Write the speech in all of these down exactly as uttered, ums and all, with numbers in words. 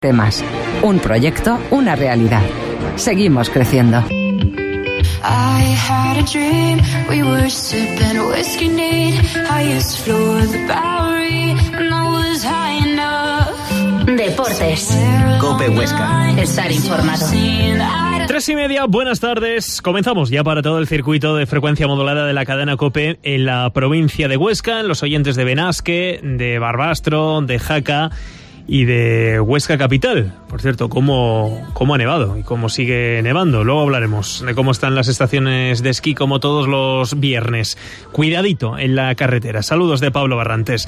Temas. Un proyecto, una realidad. Seguimos creciendo. I had a dream, we were sipping whiskey neat, highest floor of the Bowery, and I was high enough. Deportes. COPE Huesca. Estar informado. Tres y media, buenas tardes. Comenzamos ya para todo el circuito de frecuencia modulada de la cadena COPE en la provincia de Huesca, en los oyentes de Benasque, de Barbastro, de Jaca y de Huesca capital. Por cierto, cómo, cómo ha nevado y cómo sigue nevando. Luego hablaremos de cómo están las estaciones de esquí como todos los viernes. Cuidadito en la carretera. Saludos de Pablo Barrantes.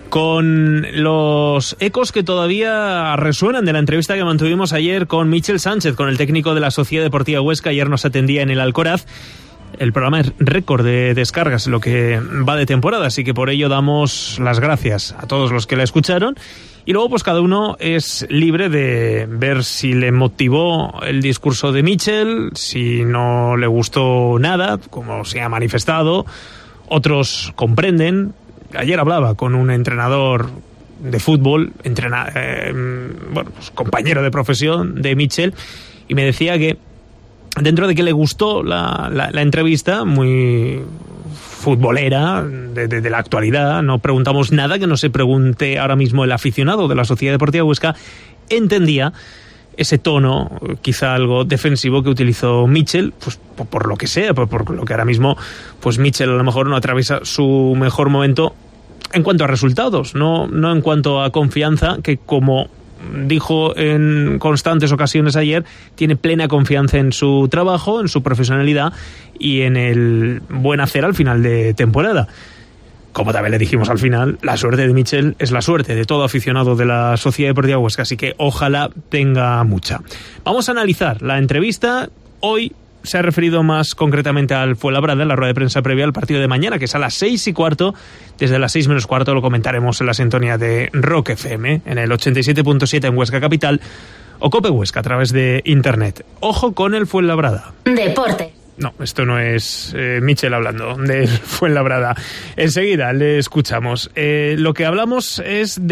Con los ecos que todavía resuenan de la entrevista que mantuvimos ayer con Michel Sánchez, con el técnico de la Sociedad Deportiva Huesca. Ayer nos atendía en el Alcoraz. El programa es récord de descargas, lo que va de temporada, así que por ello damos las gracias a todos los que la escucharon. Y luego pues cada uno es libre de ver si le motivó el discurso de Michel, si no le gustó nada, como se ha manifestado. Otros comprenden. Ayer hablaba con un entrenador de fútbol, entrena, eh, bueno, pues compañero de profesión de Michel, y me decía que dentro de que le gustó la, la, la entrevista, muy futbolera, de, de, de la actualidad, no preguntamos nada que no se pregunte ahora mismo el aficionado de la Sociedad Deportiva Huesca, entendía ese tono, quizá algo defensivo que utilizó Michel, pues por, por lo que sea, por, por lo que ahora mismo, pues Michel a lo mejor no atraviesa su mejor momento en cuanto a resultados, no, no en cuanto a confianza, que como dijo en constantes ocasiones ayer, tiene plena confianza en su trabajo, en su profesionalidad y en el buen hacer al final de temporada. Como también le dijimos al final, la suerte de Michel es la suerte de todo aficionado de la Sociedad Deportiva Huesca, así que ojalá tenga mucha. Vamos a analizar la entrevista. Hoy se ha referido más concretamente al Fuenlabrada en la rueda de prensa previa al partido de mañana, que es a las seis y cuarto. Desde las seis menos cuarto lo comentaremos en la sintonía de Rock F M, en el ochenta y siete punto siete en Huesca Capital, o COPE Huesca a través de internet. Ojo con el Fuenlabrada. Deporte. No, esto no es eh, Michel hablando del Fuenlabrada. Enseguida le escuchamos. Eh, lo que hablamos es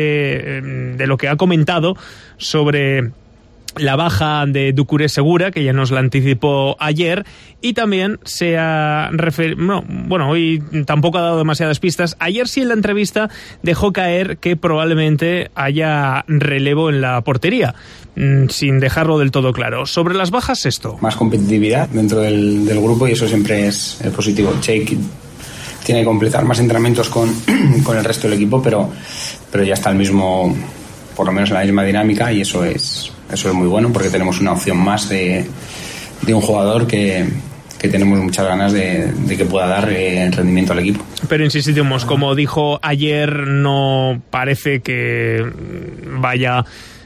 de, de lo que ha comentado sobre la baja de Doucouré Segura, que ya nos la anticipó ayer, y también se ha referido, no, bueno, hoy tampoco ha dado demasiadas pistas. Ayer sí en la entrevista dejó caer que probablemente haya relevo en la portería, sin dejarlo del todo claro. Sobre las bajas, esto. Más competitividad dentro del, del grupo y eso siempre es, es positivo. Jake tiene que completar más entrenamientos con, con el resto del equipo, pero, pero ya está el mismo, por lo menos en la misma dinámica, y eso es... Eso es muy bueno porque tenemos una opción más de, de un jugador que, que tenemos muchas ganas de, de que pueda dar eh, rendimiento al equipo. Pero insistimos, como dijo ayer, no parece que vaya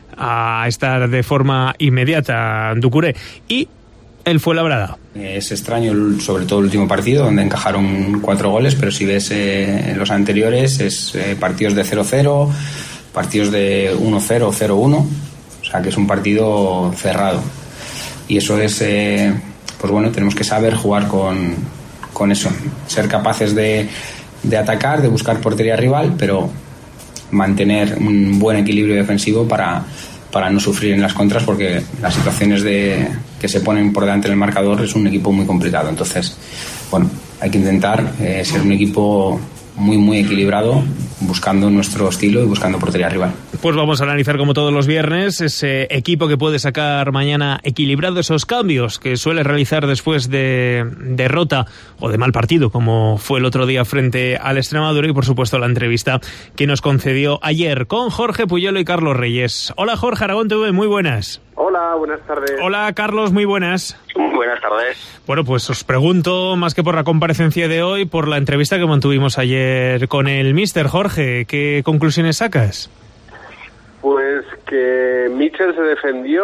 a estar de forma inmediata Doucouré. Y el Fuenlabrada. Es extraño, sobre todo el último partido, donde encajaron cuatro goles, pero si ves eh, los anteriores, es eh, partidos de cero cero, partidos de uno cero, cero uno. O sea, que es un partido cerrado. Y eso es, eh, pues bueno, tenemos que saber jugar con, con eso. Ser capaces de, de atacar, de buscar portería rival, pero mantener un buen equilibrio defensivo para, para no sufrir en las contras, porque las situaciones de, que se ponen por delante del marcador es un equipo muy complicado. Entonces, bueno, hay que intentar eh, ser un equipo muy, muy equilibrado, buscando nuestro estilo y buscando portería rival. Pues vamos a analizar como todos los viernes ese equipo que puede sacar mañana equilibrado, esos cambios que suele realizar después de derrota o de mal partido, como fue el otro día frente al Extremadura, y por supuesto la entrevista que nos concedió ayer con Jorge Puyolo y Carlos Reyes. Hola Jorge, Aragón T V, muy buenas. Hola, buenas tardes. Hola Carlos, muy buenas. Buenas tardes. Bueno, pues os pregunto, más que por la comparecencia de hoy, por la entrevista que mantuvimos ayer con el míster. Jorge, ¿qué conclusiones sacas? Pues que Michel se defendió,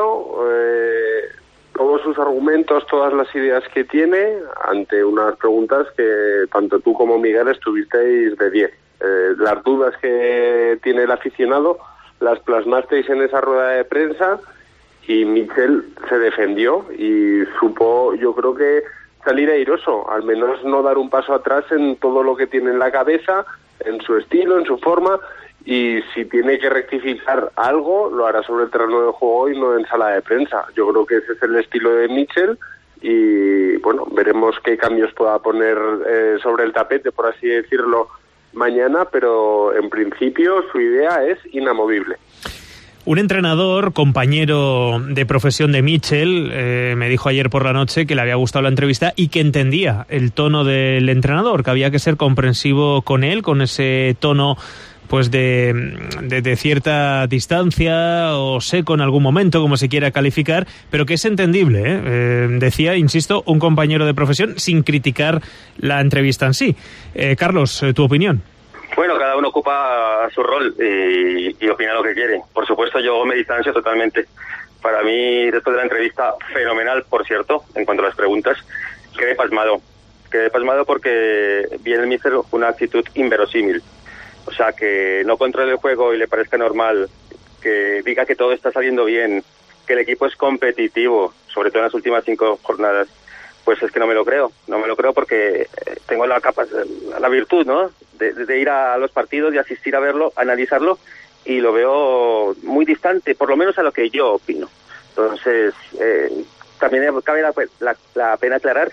eh, todos sus argumentos, todas las ideas que tiene, ante unas preguntas que tanto tú como Miguel estuvisteis de diez. Eh, las dudas que tiene el aficionado las plasmasteis en esa rueda de prensa, y Michel se defendió y supo, yo creo que salir airoso, al menos no dar un paso atrás en todo lo que tiene en la cabeza, en su estilo, en su forma, y si tiene que rectificar algo, lo hará sobre el terreno de juego y no en sala de prensa. Yo creo que ese es el estilo de Mitchell y, bueno, veremos qué cambios pueda poner eh, sobre el tapete, por así decirlo, mañana, pero en principio su idea es inamovible. Un entrenador, compañero de profesión de Mitchell, eh, me dijo ayer por la noche que le había gustado la entrevista y que entendía el tono del entrenador, que había que ser comprensivo con él, con ese tono pues de, de, de cierta distancia o seco en algún momento, como se quiera calificar, pero que es entendible, ¿eh? Eh, decía, insisto, un compañero de profesión sin criticar la entrevista en sí. Eh, Carlos, ¿tu opinión? Bueno, cada uno ocupa su rol y, y opina lo que quiere. Por supuesto, yo me distancio totalmente. Para mí, después de la entrevista, fenomenal, por cierto, en cuanto a las preguntas, quedé pasmado. Quedé pasmado porque vi en el míster una actitud inverosímil. O sea, que no controle el juego y le parezca normal, que diga que todo está saliendo bien, que el equipo es competitivo, sobre todo en las últimas cinco jornadas. Pues es que no me lo creo, no me lo creo porque tengo la capa, la virtud, ¿no? De, de ir a los partidos, de asistir a verlo, analizarlo, y lo veo muy distante, por lo menos a lo que yo opino. Entonces, eh, también cabe la, la, la pena aclarar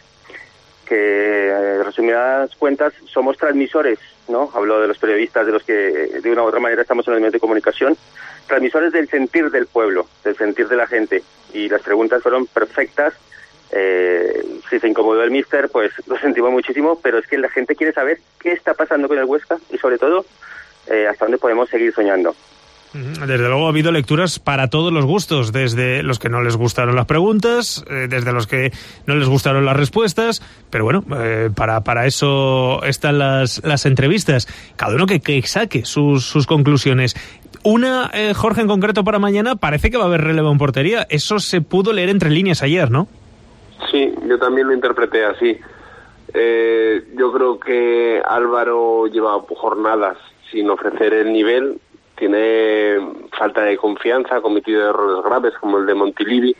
que, en resumidas cuentas, somos transmisores, ¿no? Hablo de los periodistas, de los que de una u otra manera estamos en los medios de comunicación, transmisores del sentir del pueblo, del sentir de la gente, y las preguntas fueron perfectas. Eh, si se incomodó el míster, pues lo sentimos muchísimo, pero es que la gente quiere saber qué está pasando con el Huesca y sobre todo eh, hasta dónde podemos seguir soñando. Desde luego ha habido lecturas para todos los gustos, desde los que no les gustaron las preguntas, eh, desde los que no les gustaron las respuestas, pero bueno, eh, para para eso están las las entrevistas. Cada uno que, que saque sus, sus conclusiones. Una, eh, Jorge, en concreto para mañana, parece que va a haber relevo en portería. Eso se pudo leer entre líneas ayer, ¿no? Sí, yo también lo interpreté así. Eh, yo creo que Álvaro lleva jornadas sin ofrecer el nivel, tiene falta de confianza, ha cometido errores graves como el de Montilivi,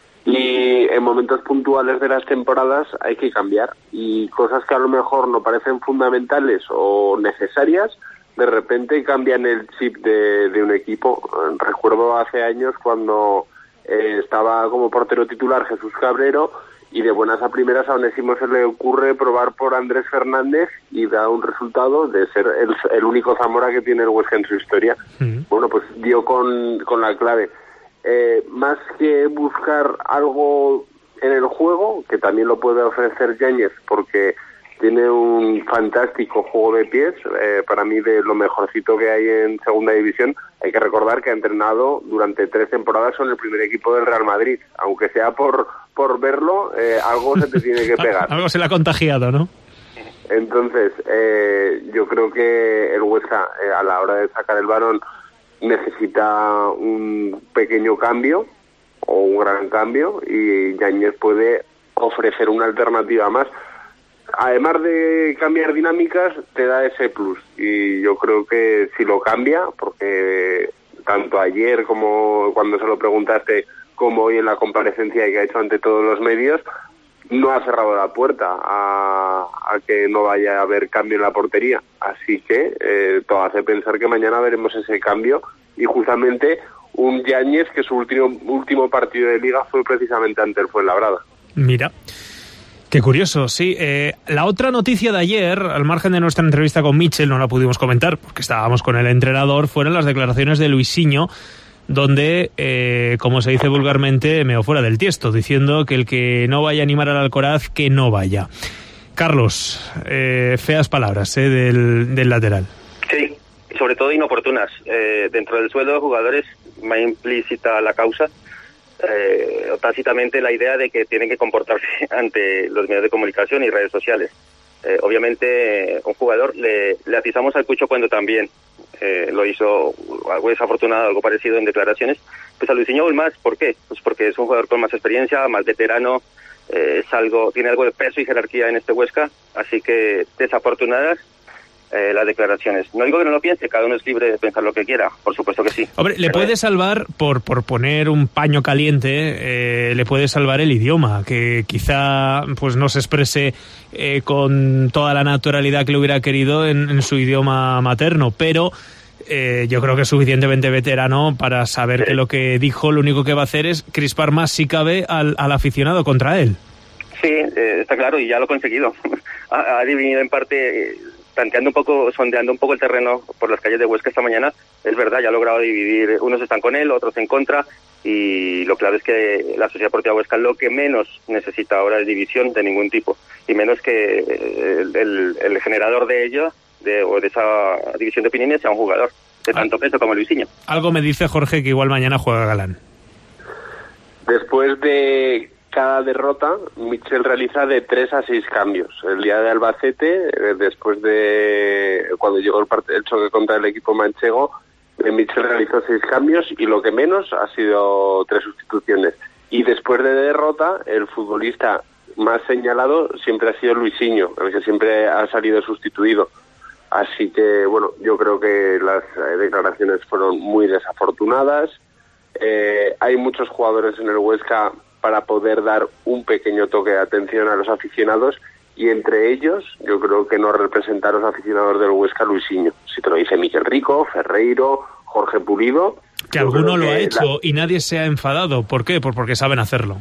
y en momentos puntuales de las temporadas hay que cambiar, y cosas que a lo mejor no parecen fundamentales o necesarias, de repente cambian el chip de, de un equipo. Recuerdo hace años cuando eh, estaba como portero titular Jesús Cabrero, y de buenas a primeras a Onésimo se le ocurre probar por Andrés Fernández y da un resultado de ser el, el único Zamora que tiene el Huesca en su historia. Mm. Bueno, pues dio con, con la clave. Eh, más que buscar algo en el juego, que también lo puede ofrecer Yáñez, porque tiene un fantástico juego de pies, eh, para mí de lo mejorcito que hay en segunda división. Hay que recordar que ha entrenado durante tres temporadas con el primer equipo del Real Madrid, aunque sea por por verlo, eh, algo se te tiene que pegar. Algo se le ha contagiado, ¿no? Entonces, eh, yo creo que el Huesca, eh, a la hora de sacar el balón, necesita un pequeño cambio o un gran cambio, y Yáñez puede ofrecer una alternativa más. Además de cambiar dinámicas, te da ese plus, y yo creo que si lo cambia, porque tanto ayer como cuando se lo preguntaste, como hoy en la comparecencia que ha hecho ante todos los medios, no ha cerrado la puerta a, a que no vaya a haber cambio en la portería. Así que eh, todo hace pensar que mañana veremos ese cambio, y justamente un Yáñez que su último, último partido de Liga fue precisamente ante el Fuenlabrada. Mira. Qué curioso, sí. Eh, la otra noticia de ayer, al margen de nuestra entrevista con Mitchell, no la pudimos comentar porque estábamos con el entrenador, fueron las declaraciones de Luisinho, donde, eh, como se dice vulgarmente, meó fuera del tiesto, diciendo que el que no vaya a animar al Alcoraz, que no vaya. Carlos, eh, feas palabras eh, del, del lateral. Sí, y sobre todo inoportunas. Eh, dentro del sueldo de jugadores, más implícita la causa, Eh, o tácitamente la idea de que tienen que comportarse ante los medios de comunicación y redes sociales. Eh, obviamente, un jugador le, le atizamos al cucho cuando también eh, lo hizo algo desafortunado, algo parecido en declaraciones. Pues a Luisinho aún más. ¿Por qué? Pues porque es un jugador con más experiencia, más veterano, eh, es algo, tiene algo de peso y jerarquía en este Huesca, así que desafortunadas Eh, las declaraciones. No digo que no lo piense, cada uno es libre de pensar lo que quiera, por supuesto que sí. Hombre, le Pero puede salvar, por, por poner un paño caliente, eh, le puede salvar el idioma, que quizá pues no se exprese eh, con toda la naturalidad que le hubiera querido en, en su idioma materno, pero eh, yo creo que es suficientemente veterano para saber sí. que lo que dijo lo único que va a hacer es crispar más, si cabe, al, al aficionado contra él. Sí, eh, está claro, y ya lo ha conseguido. ha, ha dividido en parte, eh, tanteando un poco, sondeando un poco el terreno por las calles de Huesca esta mañana. Es verdad, ya ha logrado dividir, unos están con él, otros en contra, y lo clave es que la Sociedad Deportiva Huesca lo que menos necesita ahora es división de ningún tipo, y menos que el, el, el generador de ello, de, o de esa división de opiniones, sea un jugador de tanto peso como Luisinho. Algo me dice Jorge que igual mañana juega Galán. Después de cada derrota, Michel realiza de tres a seis cambios. El día de Albacete, eh, después de cuando llegó el, part- el choque contra el equipo manchego, eh, Michel realizó seis cambios y lo que menos ha sido tres sustituciones. Y después de derrota, el futbolista más señalado siempre ha sido Luisinho, el que siempre ha salido sustituido. Así que, bueno, yo creo que las eh, declaraciones fueron muy desafortunadas. Eh, hay muchos jugadores en el Huesca para poder dar un pequeño toque de atención a los aficionados, y entre ellos yo creo que no representa a los aficionados del Huesca Luisinho. Si te lo dice Miquel Rico, Ferreiro, Jorge Pulido... Que alguno lo ha hecho la... y nadie se ha enfadado. ¿Por qué? Pues porque saben hacerlo.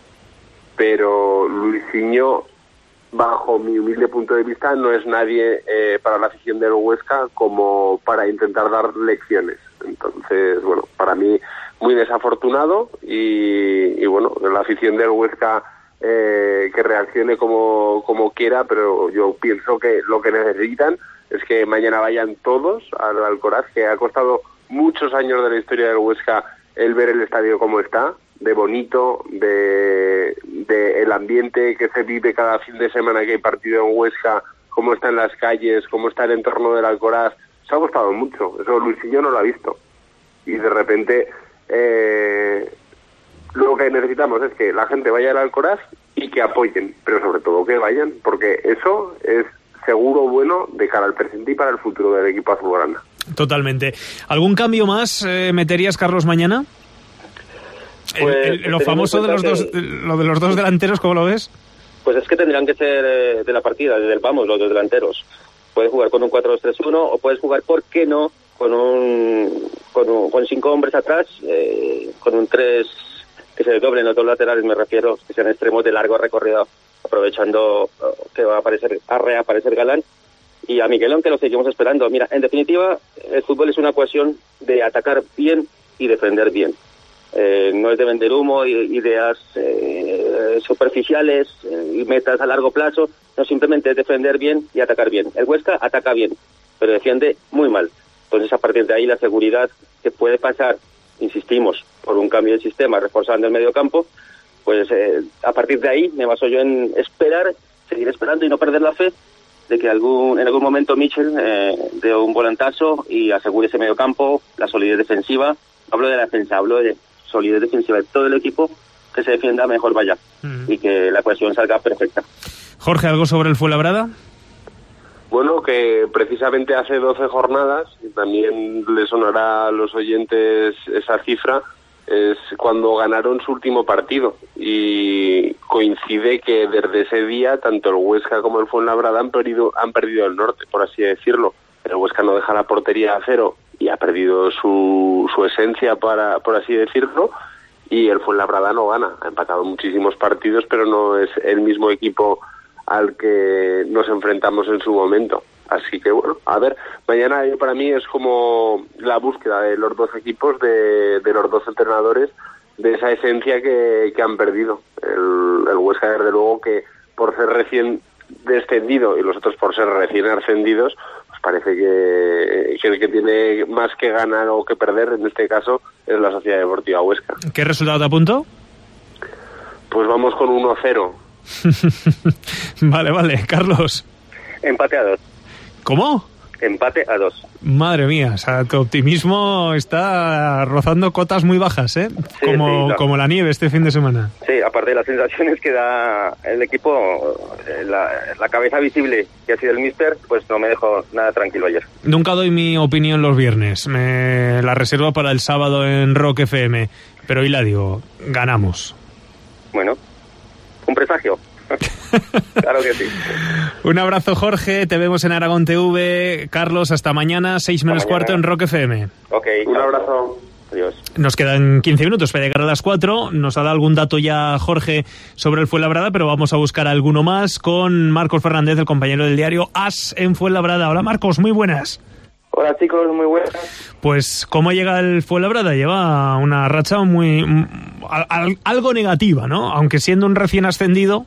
Pero Luisinho, bajo mi humilde punto de vista, no es nadie eh, para la afición del Huesca como para intentar dar lecciones. Entonces, bueno, para mí muy desafortunado, y, y bueno, la afición del Huesca eh, que reaccione como, como quiera, pero yo pienso que lo que necesitan es que mañana vayan todos al Alcoraz, que ha costado muchos años de la historia del Huesca el ver el estadio como está, de bonito, de, de el ambiente que se vive cada fin de semana que hay partido en Huesca, cómo está en las calles, cómo está el entorno del Alcoraz. Se ha costado mucho, eso Luisinho no lo ha visto. Y de repente eh, lo que necesitamos es que la gente vaya al Alcoraz y que apoyen, pero sobre todo que vayan, porque eso es seguro bueno de cara al presente y para el futuro del equipo azulgrana. Totalmente. ¿Algún cambio más eh, meterías, Carlos, mañana? Pues, el, el, lo famoso de los que... dos, lo de los dos delanteros, ¿cómo lo ves? Pues es que tendrían que ser eh, de la partida, desde el vamos, los dos delanteros. Puedes jugar con un cuatro dos tres uno o puedes jugar, ¿por qué no?, con un con, un, con cinco hombres atrás, eh, con un tres que se doblen los dos laterales, me refiero, que sean extremos de largo recorrido, aprovechando que va a aparecer, a reaparecer Galán, y a Miguelón, que lo seguimos esperando. Mira, en definitiva, el fútbol es una cuestión de atacar bien y defender bien. Eh, no es de vender humo, ideas eh, superficiales eh, y metas a largo plazo, no, simplemente es defender bien y atacar bien. El Huesca ataca bien, pero defiende muy mal. Entonces, a partir de ahí, la seguridad que puede pasar, insistimos, por un cambio de sistema, reforzando el medio campo, pues eh, a partir de ahí me baso yo en esperar, seguir esperando y no perder la fe de que algún en algún momento Michel eh, dé un volantazo y asegure ese medio campo, la solidez defensiva. Hablo de la defensa, hablo de solidez defensiva de todo el equipo, que se defienda mejor vaya, uh-huh. y que la cohesión salga perfecta. Jorge, ¿algo sobre el Fuenlabrada? Bueno, que precisamente hace doce jornadas, y también le sonará a los oyentes esa cifra, es cuando ganaron su último partido, y coincide que desde ese día tanto el Huesca como el Fuenlabrada han perdido, han perdido el norte, por así decirlo. El Huesca no deja la portería a cero y ha perdido su, su esencia, para, por así decirlo, y el Fuenlabrada no gana. Ha empatado muchísimos partidos, pero no es el mismo equipo al que nos enfrentamos en su momento. Así que bueno, a ver, mañana para mí es como la búsqueda de los dos equipos, de, de los dos entrenadores, de esa esencia que, que han perdido. El, el Huesca, desde luego, que por ser recién descendido y los otros por ser recién ascendidos, pues parece que, que el que tiene más que ganar o que perder, en este caso, es la Sociedad Deportiva Huesca. ¿Qué resultado te apunto? Pues vamos con uno cero. Vale, vale. Carlos. Empate a dos. ¿Cómo? Empate a dos. Madre mía, o sea, tu optimismo está rozando cotas muy bajas, ¿eh? Sí, como, sí, no. como la nieve este fin de semana. Sí, aparte de las sensaciones que da el equipo, la, la cabeza visible que ha sido el míster, pues no me dejó nada tranquilo ayer. Nunca doy mi opinión los viernes, me la reservo para el sábado en Rock F M, pero hoy la digo, ganamos. Bueno, un presagio. Claro que sí. Un abrazo, Jorge. Te vemos en Aragón T V. Carlos, hasta mañana, seis menos cuarto en Rock F M. Ok, un abrazo. Adiós. Nos quedan quince minutos para llegar a las cuatro. Nos ha dado algún dato ya Jorge sobre el Fuenlabrada, pero vamos a buscar alguno más con Marcos Fernández, el compañero del diario AS en Fuenlabrada. Hola, Marcos, muy buenas. Hola, chicos, muy buenas. Pues, ¿cómo llega el Fuenlabrada? Lleva una racha muy... Al, al, algo negativa, ¿no? Aunque siendo un recién ascendido.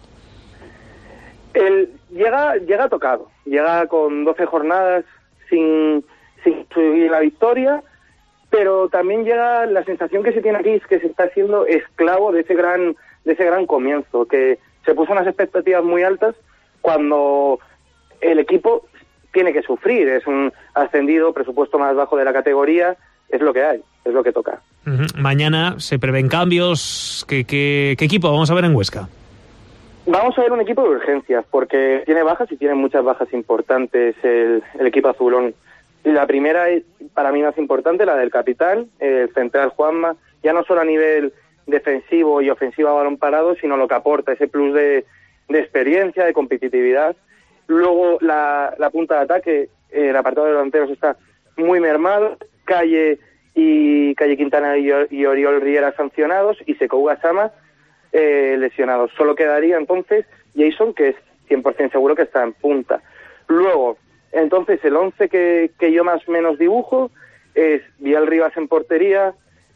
El, llega, llega tocado. Llega con doce jornadas sin, sin subir la victoria, pero también llega la sensación que se tiene aquí es que se está siendo esclavo de ese gran de ese gran comienzo, que se puso unas expectativas muy altas cuando el equipo tiene que sufrir. Es un ascendido, presupuesto más bajo de la categoría, es lo que hay, es lo que toca. Uh-huh. Mañana se prevén cambios. ¿Qué, qué, qué equipo vamos a ver en Huesca? Vamos a ver un equipo de urgencias, porque tiene bajas y tiene muchas bajas importantes el, el equipo azulón. La primera es, para mí, más importante, la del capitán, el central Juanma, ya no solo a nivel defensivo y ofensivo a balón parado, sino lo que aporta, ese plus de, de experiencia, de competitividad. Luego, la, la punta de ataque, el apartado de delanteros está muy mermado, Calle y Calle Quintana y, y Oriol Riera sancionados, y Sekou Gassama eh, lesionados. Solo quedaría entonces Jason, que es cien por ciento seguro que está en punta. Luego, entonces, el once que, que yo más o menos dibujo es Vial Rivas en portería,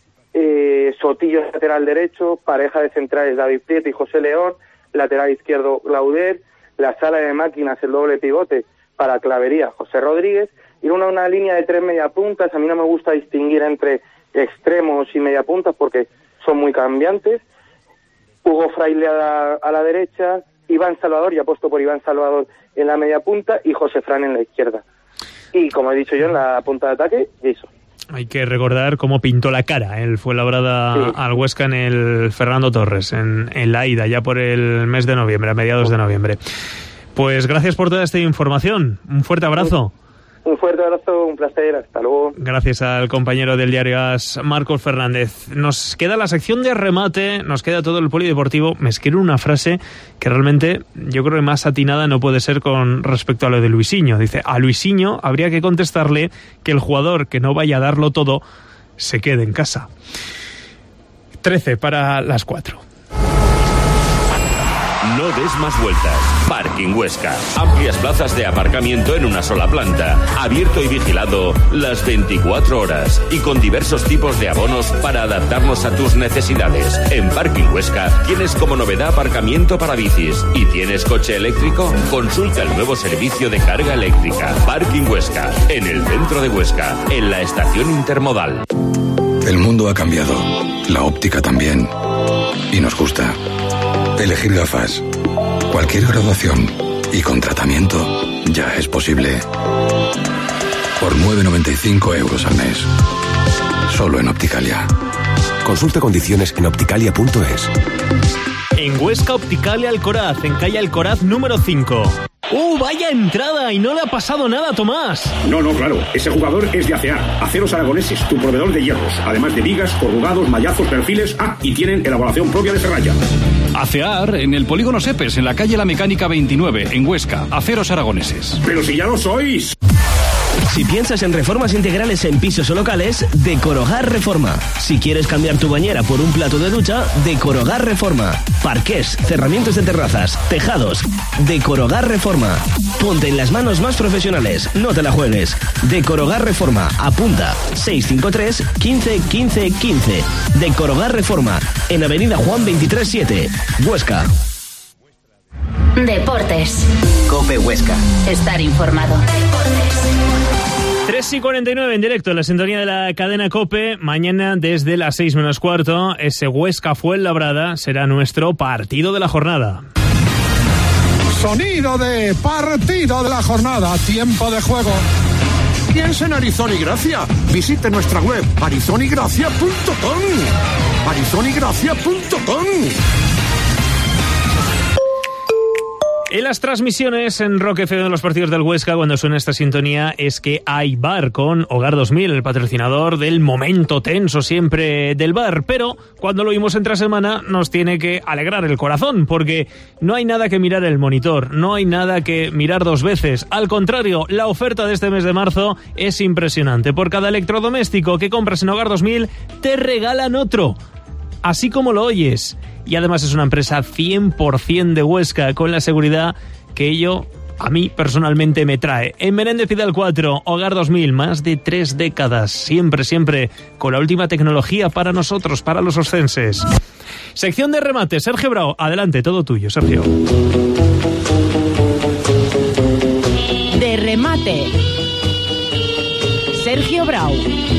eh, Sotillo lateral derecho, pareja de centrales David Prieto y José León, lateral izquierdo Glauder, la sala de máquinas, el doble pivote para Clavería, José Rodríguez, y una, una línea de tres mediapuntas. A mí no me gusta distinguir entre extremos y mediapuntas porque son muy cambiantes. Hugo Fraile a la, a la derecha, Iván Salvador, y apuesto por Iván Salvador en la media punta, y José Fran en la izquierda. Y como he dicho yo, en la punta de ataque, Jason. Hay que recordar cómo pintó la cara el Fuenlabrada sí. al Huesca en el Fernando Torres, en, en la ida, ya por el mes de noviembre, a mediados de noviembre. Pues gracias por toda esta información. Un fuerte abrazo. Un fuerte abrazo, un placer, hasta luego. Gracias al compañero del diario AS, Marcos Fernández. Nos queda la sección de remate, nos queda todo el polideportivo. Me escribe una frase que realmente yo creo que más atinada no puede ser con respecto a lo de Luisinho. Dice, a Luisinho habría que contestarle que el jugador que no vaya a darlo todo se quede en casa. trece para las cuatro. No des más vueltas. Parking Huesca. Amplias plazas de aparcamiento en una sola planta. Abierto y vigilado las veinticuatro horas. Y con diversos tipos de abonos para adaptarnos a tus necesidades. En Parking Huesca tienes como novedad aparcamiento para bicis. ¿Y tienes coche eléctrico? Consulta el nuevo servicio de carga eléctrica. Parking Huesca. En el centro de Huesca. En la estación intermodal. El mundo ha cambiado. La óptica también. Y nos gusta. Elegir gafas, cualquier graduación y con tratamiento ya es posible. Por nueve noventa y cinco euros al mes. Solo en Opticalia. Consulta condiciones en opticalia punto es. En Huesca, Opticalia Alcoraz, en calle Alcoraz número cinco. ¡Uh, vaya entrada! Y no le ha pasado nada a Tomás. No, no, claro. Ese jugador es de A C A. Aceros Aragoneses, tu proveedor de hierros. Además de vigas, corrugados, mallazos, perfiles. Ah, y tienen elaboración propia de ferralla. ACEAR en el Polígono Sepes, en la calle La Mecánica veintinueve, en Huesca. Aceros Aragoneses. ¡Pero si ya lo sois! Si piensas en reformas integrales en pisos o locales, Decorogar Reforma. Si quieres cambiar tu bañera por un plato de ducha, Decorogar Reforma. Parqués, cerramientos de terrazas, tejados. Decorogar Reforma. Ponte en las manos más profesionales, no te la juegues. Decorogar Reforma. Apunta seis cinco tres, quince, quince, quince. Decorogar Reforma. En Avenida Juan veintitrés siete, Huesca. Deportes. COPE Huesca. Estar informado. tres y cuarenta y nueve en directo en la sintonía de la cadena COPE. Mañana desde las seis menos cuarto, ese Huesca Fuenlabrada será nuestro partido de la jornada. Sonido de partido de la jornada, tiempo de juego. Piensa en Arizona y Gracia. Visite nuestra web arizona y gracia punto com. arizona y gracia punto com. En las transmisiones en Rock F M de los partidos del Huesca, cuando suena esta sintonía, es que hay bar con Hogar dos mil, el patrocinador del momento tenso siempre del bar. Pero cuando lo oímos entre semana nos tiene que alegrar el corazón, porque no hay nada que mirar el monitor, no hay nada que mirar dos veces. Al contrario, la oferta de este mes de marzo es impresionante. Por cada electrodoméstico que compras en Hogar dos mil, te regalan otro. Así como lo oyes. Y además es una empresa cien por ciento de Huesca, con la seguridad que ello a mí personalmente me trae. En Menéndez Pidal cuatro, Hogar dos mil, más de tres décadas, siempre, siempre con la última tecnología para nosotros, para los oscenses. Sección de remate, Sergio Bravo, adelante, todo tuyo, Sergio. De remate, Sergio Bravo.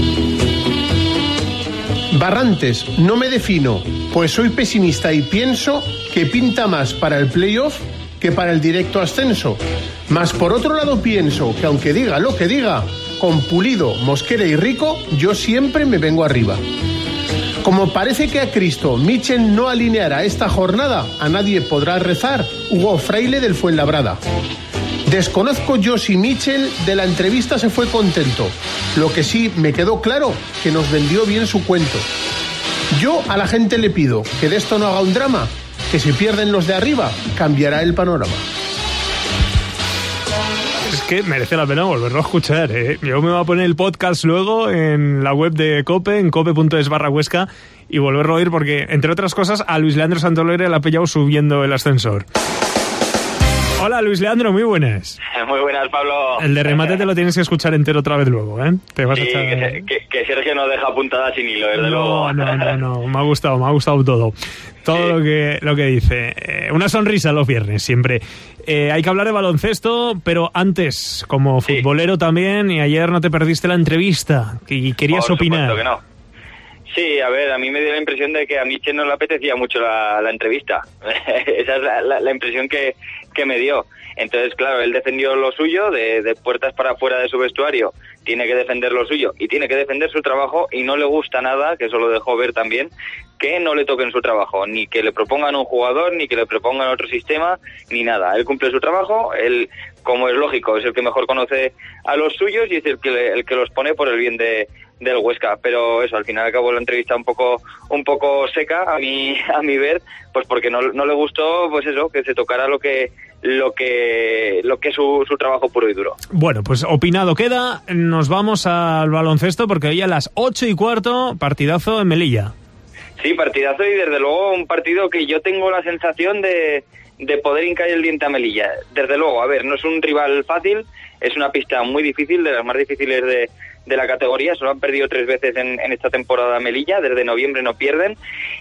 Barrantes, no me defino, pues soy pesimista y pienso que pinta más para el playoff que para el directo ascenso. Mas por otro lado pienso que aunque diga lo que diga, con Pulido, Mosquera y Rico, yo siempre me vengo arriba. Como parece que a Cristo Michel no alineará esta jornada, a nadie podrá rezar Hugo Fraile del Fuenlabrada. Desconozco yo si Michel de la entrevista se fue contento. Lo que sí me quedó claro, que nos vendió bien su cuento. Yo a la gente le pido que de esto no haga un drama, que si pierden los de arriba, cambiará el panorama. Es que merece la pena volverlo a escuchar, ¿eh? Yo me voy a poner el podcast luego en la web de COPE, en cope.es barra Huesca, y volverlo a oír porque, entre otras cosas, a Luis Leandro Santolera le ha pillado subiendo el ascensor. Hola, Luis Leandro, muy buenas. Muy buenas, Pablo. El de remate te lo tienes que escuchar entero otra vez luego, ¿eh? Te vas sí, a echar... que, que, que Sergio no deja puntada sin hilo, desde no, luego. No, no, no, me ha gustado, me ha gustado todo. Todo sí. lo que lo que dice. Eh, una sonrisa los viernes, siempre. Eh, hay que hablar de baloncesto, pero antes, como futbolero sí. también, y ayer no te perdiste la entrevista, y querías Por opinar. Que no. Sí, a ver, a mí me dio la impresión de que a Michel no le apetecía mucho la, la entrevista. Esa es la, la, la impresión que, que me dio. Entonces, claro, él defendió lo suyo, de, de puertas para afuera de su vestuario, tiene que defender lo suyo y tiene que defender su trabajo, y no le gusta nada, que eso lo dejó ver también, que no le toquen su trabajo, ni que le propongan un jugador, ni que le propongan otro sistema, ni nada. Él cumple su trabajo, él, como es lógico, es el que mejor conoce a los suyos y es el que, le, el que los pone por el bien de del Huesca, pero eso, al final acabó la entrevista un poco un poco seca a mi a mi ver, pues porque no, no le gustó, pues eso, que se tocara lo que lo que lo que es su, su trabajo puro y duro. Bueno, pues opinado queda, nos vamos al baloncesto porque hoy a las ocho y cuarto, partidazo en Melilla. Sí, partidazo, y desde luego un partido que yo tengo la sensación de, de poder hincar el diente a Melilla. Desde luego, a ver, no es un rival fácil, es una pista muy difícil, de las más difíciles de de la categoría, solo han perdido tres veces en, en esta temporada Melilla, desde noviembre no pierden,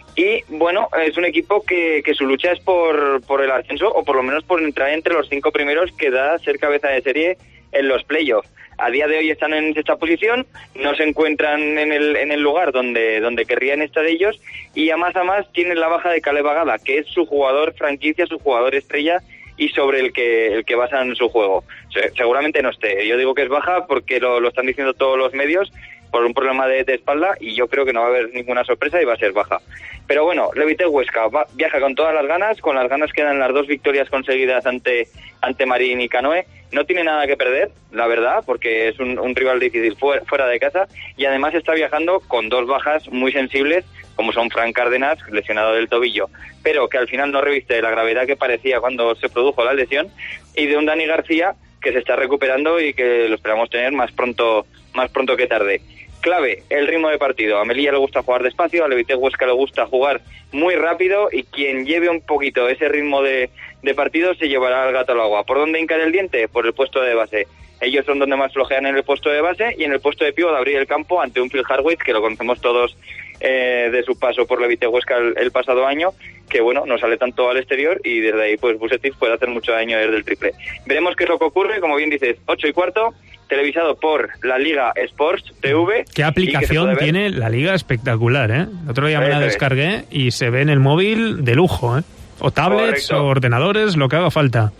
y bueno, es un equipo que, que su lucha es por, por el ascenso, o por lo menos por entrar entre los cinco primeros que da ser cabeza de serie en los playoffs. A día de hoy están en esta posición, no se encuentran en el, en el lugar donde, donde querrían estar ellos, y a más a más tienen la baja de Caleb Agada, que es su jugador franquicia, su jugador estrella, y sobre el que el que basan su juego. Seguramente no esté. Yo digo que es baja porque lo, lo están diciendo todos los medios por un problema de, de espalda, y yo creo que no va a haber ninguna sorpresa y va a ser baja. Pero bueno, Levite Huesca va, viaja con todas las ganas, con las ganas que dan las dos victorias conseguidas ante ante Marín y Canoe. No tiene nada que perder, la verdad, porque es un, un rival difícil fuera, fuera de casa, y además está viajando con dos bajas muy sensibles, como son Fran Cárdenas, lesionado del tobillo, pero que al final no reviste la gravedad que parecía cuando se produjo la lesión, y de un Dani García que se está recuperando y que lo esperamos tener más pronto más pronto que tarde. Clave, el ritmo de partido. A Melilla le gusta jugar despacio, a Levite Huesca le gusta jugar muy rápido, y quien lleve un poquito ese ritmo de, de partido se llevará al gato al agua. ¿Por dónde hincar el diente? Por el puesto de base. Ellos son donde más flojean en el puesto de base, y en el puesto de pívot de abrir el campo ante un Phil Hardwick, que lo conocemos todos eh, de su paso por Levite Huesca el, el pasado año, que bueno, no sale tanto al exterior, y desde ahí pues Vucetich puede hacer mucho daño desde el triple. Veremos qué es lo que ocurre, como bien dices, ocho y cuarto, televisado por la Liga Sports T V. ¿Qué aplicación tiene la Liga? Espectacular, ¿eh? El otro día me la descargué y se ve en el móvil de lujo, ¿eh? O tablets, Correcto. O ordenadores, lo que haga falta.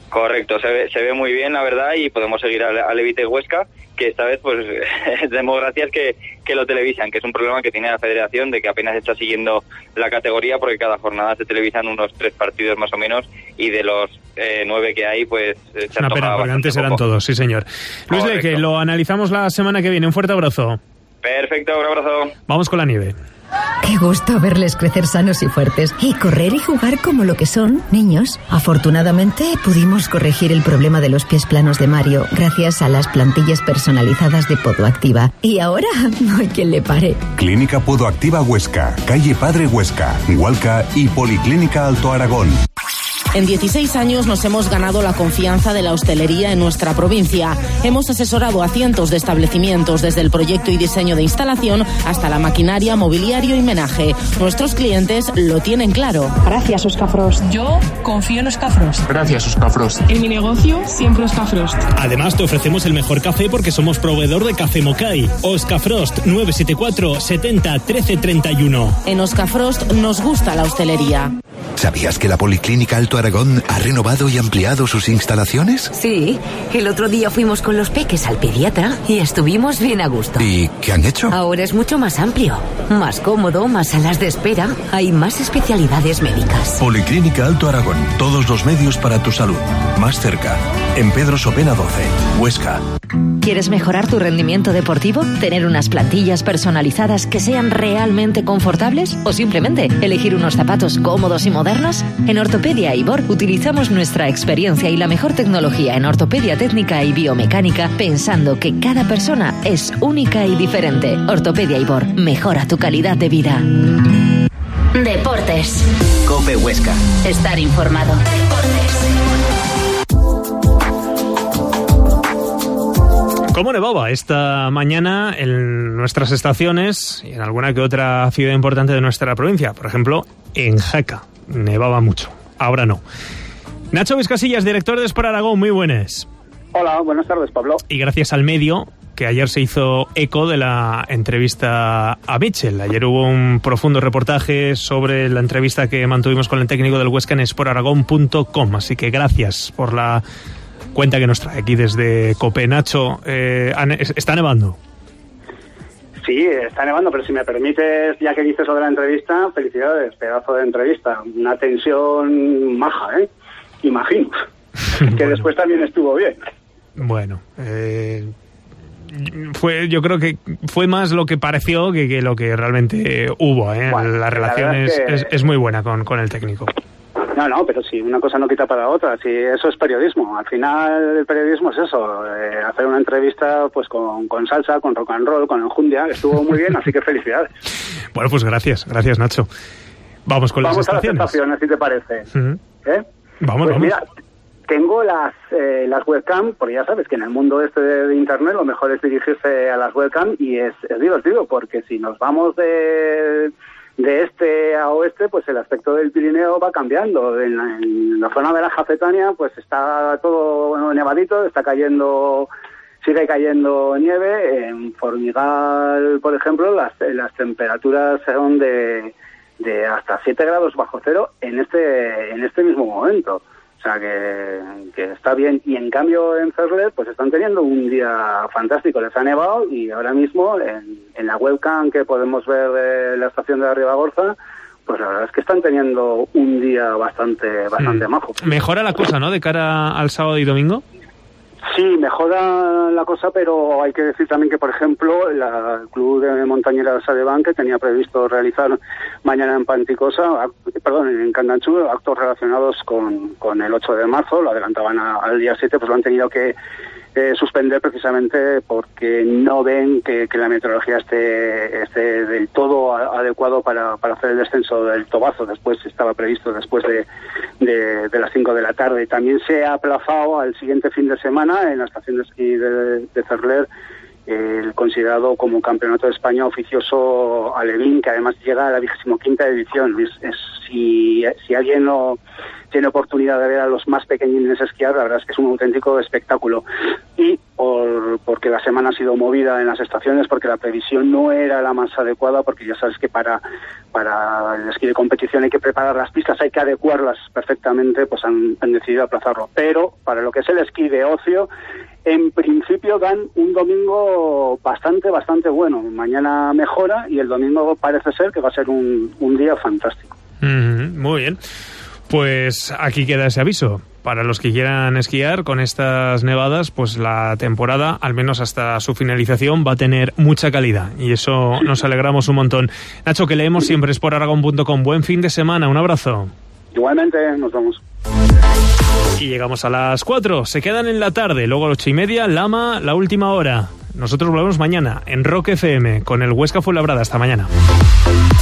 Correcto, se ve, se ve muy bien, la verdad, y podemos seguir al, al Levite Huesca, que esta vez, pues, demos gracias que, que lo televisan, que es un problema que tiene la federación, de que apenas está siguiendo la categoría, porque cada jornada se televisan unos tres partidos más o menos, y de los eh, nueve que hay, pues... Es una pena, porque antes eran todos, sí señor. Luis Le, que lo analizamos la semana que viene. Un fuerte abrazo. Perfecto, un abrazo. Vamos con la nieve. Qué gusto verles crecer sanos y fuertes y correr y jugar como lo que son, niños. Afortunadamente pudimos corregir el problema de los pies planos de Mario gracias a las plantillas personalizadas de Podoactiva. Y ahora no hay quien le pare. Clínica Podoactiva Huesca, calle Padre Huesca, Hualca y Policlínica Alto Aragón. En dieciséis años nos hemos ganado la confianza de la hostelería en nuestra provincia. Hemos asesorado a cientos de establecimientos, desde el proyecto y diseño de instalación hasta la maquinaria, mobiliario y menaje. Nuestros clientes lo tienen claro. Gracias, Oscafrost. Yo confío en Oscafrost. Gracias, Oscafrost. En mi negocio, siempre Oscafrost. Además, te ofrecemos el mejor café porque somos proveedor de Café Mocay. Oscafrost, nueve siete cuatro, setenta, trece, treinta y uno. En Oscafrost nos gusta la hostelería. ¿Sabías que la Policlínica Alto Aragón ha renovado y ampliado sus instalaciones? Sí, el otro día fuimos con los peques al pediatra y estuvimos bien a gusto. ¿Y qué han hecho? Ahora es mucho más amplio, más cómodo, más salas de espera, hay más especialidades médicas. Policlínica Alto Aragón, todos los medios para tu salud. Más cerca, en Pedro Sopena doce, Huesca. ¿Quieres mejorar tu rendimiento deportivo? ¿Tener unas plantillas personalizadas que sean realmente confortables? ¿O simplemente elegir unos zapatos cómodos y modernos? En Ortopedia Ibor utilizamos nuestra experiencia y la mejor tecnología en ortopedia técnica y biomecánica, pensando que cada persona es única y diferente. Ortopedia Ibor, mejora tu calidad de vida. Deportes. COPE Huesca. Estar informado. ¿Cómo nevaba esta mañana en nuestras estaciones y en alguna que otra ciudad importante de nuestra provincia? Por ejemplo, en Jaca. Nevaba mucho. Ahora no. Nacho Vizcasillas, director de Sport Aragón, muy buenas. Hola, buenas tardes, Pablo. Y gracias al medio, que ayer se hizo eco de la entrevista a Mitchell. Ayer hubo un profundo reportaje sobre la entrevista que mantuvimos con el técnico del Huesca en sport aragón punto com. Así que gracias por la cuenta que nos trae aquí desde COPE. Nacho, eh, ¿está nevando? Sí, está nevando, pero si me permites, ya que dices sobre la entrevista, felicidades, pedazo de entrevista. Una tensión maja, ¿eh? Imagino. Que bueno, después también estuvo bien. Bueno, eh, fue, yo creo que fue más lo que pareció que, que lo que realmente hubo, ¿eh? Bueno, la relación la es, que... es, es muy buena con, con el técnico. No, no, pero si una cosa no quita para la otra, si eso es periodismo. Al final el periodismo es eso, eh, hacer una entrevista pues con, con salsa, con rock and roll, con enjundia, estuvo muy bien, así que felicidades. Bueno, pues gracias, gracias Nacho. Vamos con vamos las estaciones. Vamos a las estaciones, si te parece. Uh-huh. ¿Eh? Vamos, pues vamos. Mira, tengo las eh, las webcam, porque ya sabes que en el mundo este de, de internet lo mejor es dirigirse a las webcam y es, es divertido, porque si nos vamos de... de este a oeste, pues el aspecto del Pirineo va cambiando. En la, en la zona de la Jacetania, pues está todo nevadito, está cayendo, sigue cayendo nieve. En Formigal, por ejemplo, las, las temperaturas son de, de hasta siete grados bajo cero en este, en este mismo momento. O sea, que, que está bien. Y en cambio en Cerler, pues están teniendo un día fantástico. Les ha nevado y ahora mismo en, en la webcam que podemos ver de la estación de la Ribagorza, pues la verdad es que están teniendo un día bastante bastante mm. majo. Mejora la cosa, ¿no?, de cara al sábado y domingo. Sí, mejora la cosa, pero hay que decir también que, por ejemplo, la, el Club de Montañeras Adeván, que tenía previsto realizar mañana en Panticosa, perdón, en Candanchú, actos relacionados con, con el ocho de marzo, lo adelantaban a, al día siete, pues lo han tenido que eh, suspender precisamente porque no ven que, que la meteorología esté, esté del todo a, adecuado para, para hacer el descenso del Tobazo. Después estaba previsto después de, de, de las cinco de la tarde. También se ha aplazado al siguiente fin de semana en la estación de esquí de, de Cerler el considerado como Campeonato de España oficioso alevín, que además llega a la vigésimo quinta edición. Es, es, si, si alguien no tiene oportunidad de ver a los más pequeñines esquiar, la verdad es que es un auténtico espectáculo. Y por, porque la semana ha sido movida en las estaciones, porque la previsión no era la más adecuada, porque ya sabes que para, para el esquí de competición hay que preparar las pistas, hay que adecuarlas perfectamente, pues han, han decidido aplazarlo. Pero para lo que es el esquí de ocio, en principio dan un domingo bastante, bastante bueno. Mañana mejora y el domingo parece ser que va a ser un, un día fantástico. Mm, muy bien. Pues aquí queda ese aviso. Para los que quieran esquiar con estas nevadas, pues la temporada, al menos hasta su finalización, va a tener mucha calidad. Y eso nos alegramos un montón. Nacho, que leemos siempre es por aragón punto com. Buen fin de semana. Un abrazo. Igualmente, nos vemos. Y llegamos a las cuatro. Se quedan en la tarde. Luego a las ocho y media, Lama, la última hora. Nosotros volvemos mañana en Rock F M con el Huesca Fuenlabrada. Hasta mañana.